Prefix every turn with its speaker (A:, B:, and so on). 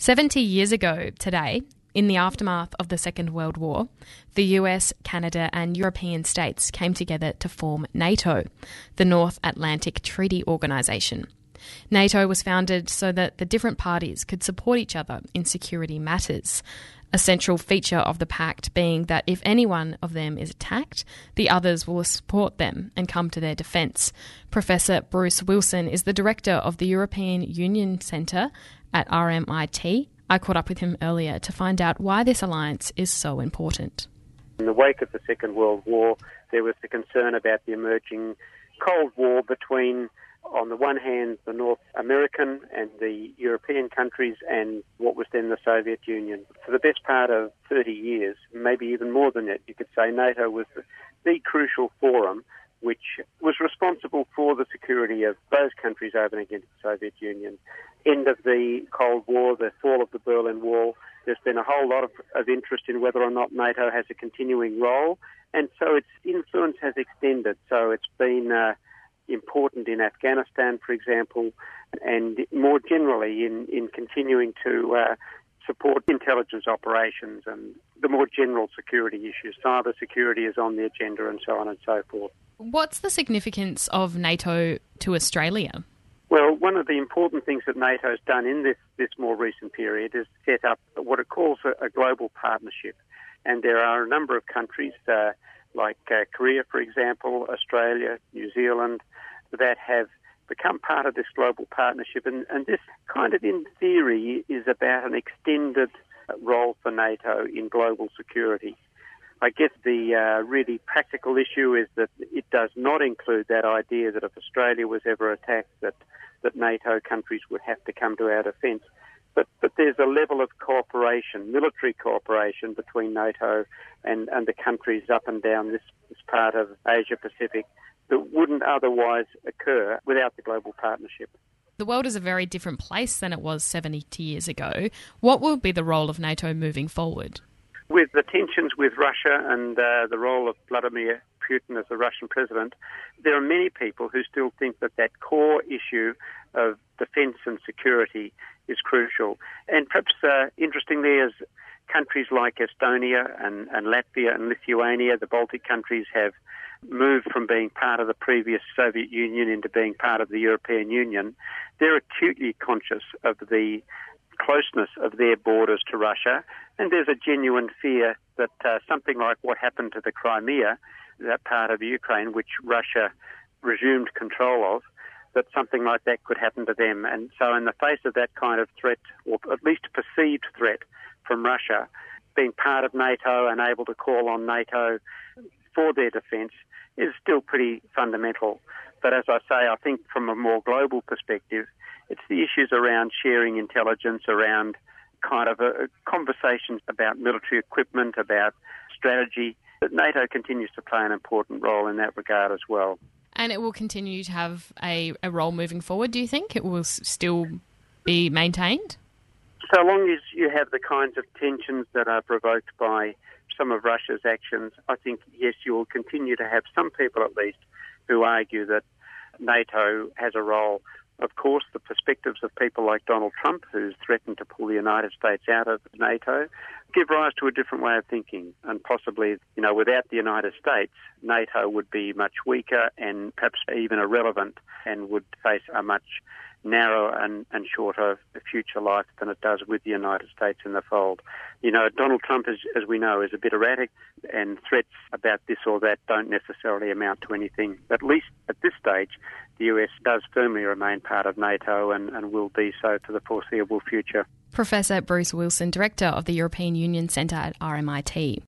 A: 70 years ago today, in the aftermath of the Second World War, the US, Canada and European states came together to form NATO, the North Atlantic Treaty Organisation. NATO was founded so that the different parties could support each other in security matters, a central feature of the pact being that if any one of them is attacked, the others will support them and come to their defence. Professor Bruce Wilson is the director of the European Union Centre at RMIT. I caught up with him earlier to find out why this alliance is so important.
B: In the wake of the Second World War, there was the concern about the emerging Cold War between, on the one hand, the North American and the European countries and what was then the Soviet Union. For the best part of 30 years, maybe even more than that, you could say NATO was the crucial forum which was responsible for the security of those countries over and against the Soviet Union. End of the Cold War, the fall of the Berlin Wall, there's been a whole lot of interest in whether or not NATO has a continuing role, and so its influence has extended. So it's been important in Afghanistan, for example, and more generally in continuing to support intelligence operations and the more general security issues. Cyber security is on the agenda and so on and so forth.
A: What's the significance of NATO to Australia?
B: Well, one of the important things that NATO's done in this more recent period is set up what it calls a global partnership. And there are a number of countries like Korea, for example, Australia, New Zealand, that have become part of this global partnership. And this kind of, in theory, is about an extended role for NATO in global security. I guess the really practical issue is that it does not include that idea that if Australia was ever attacked, that NATO countries would have to come to our defence. But there's a level of cooperation, military cooperation between NATO and the countries up and down this part of Asia Pacific that wouldn't otherwise occur without the global partnership.
A: The world is a very different place than it was 70 years ago. What will be the role of NATO moving forward?
B: With the tensions with Russia and the role of Vladimir Putin as the Russian president, there are many people who still think that core issue of defence and security is crucial. And perhaps interestingly, as countries like Estonia and Latvia and Lithuania, the Baltic countries, have moved from being part of the previous Soviet Union into being part of the European Union, they're acutely conscious of the closeness of their borders to Russia, and there's a genuine fear that something like what happened to the Crimea, that part of Ukraine which Russia resumed control of, that something like that could happen to them. And so in the face of that kind of threat, or at least perceived threat from Russia, being part of NATO and able to call on NATO for their defence is still pretty fundamental. But as I say, I think from a more global perspective, it's the issues around sharing intelligence, around kind of conversations about military equipment, about strategy, that NATO continues to play an important role in that regard as well.
A: And it will continue to have a role moving forward, do you think? It will still be maintained?
B: So long as you have the kinds of tensions that are provoked by some of Russia's actions, I think, yes, you will continue to have some people at least who argue that NATO has a role. Of course, the perspectives of people like Donald Trump, who's threatened to pull the United States out of NATO, give rise to a different way of thinking. And possibly, without the United States, NATO would be much weaker and perhaps even irrelevant and would face a much narrower and shorter future life than it does with the United States in the fold. Donald Trump, as we know, is a bit erratic, and threats about this or that don't necessarily amount to anything. At least at this stage, the US does firmly remain part of NATO and will be so for the foreseeable future.
A: Professor Bruce Wilson, Director of the European Union Centre at RMIT.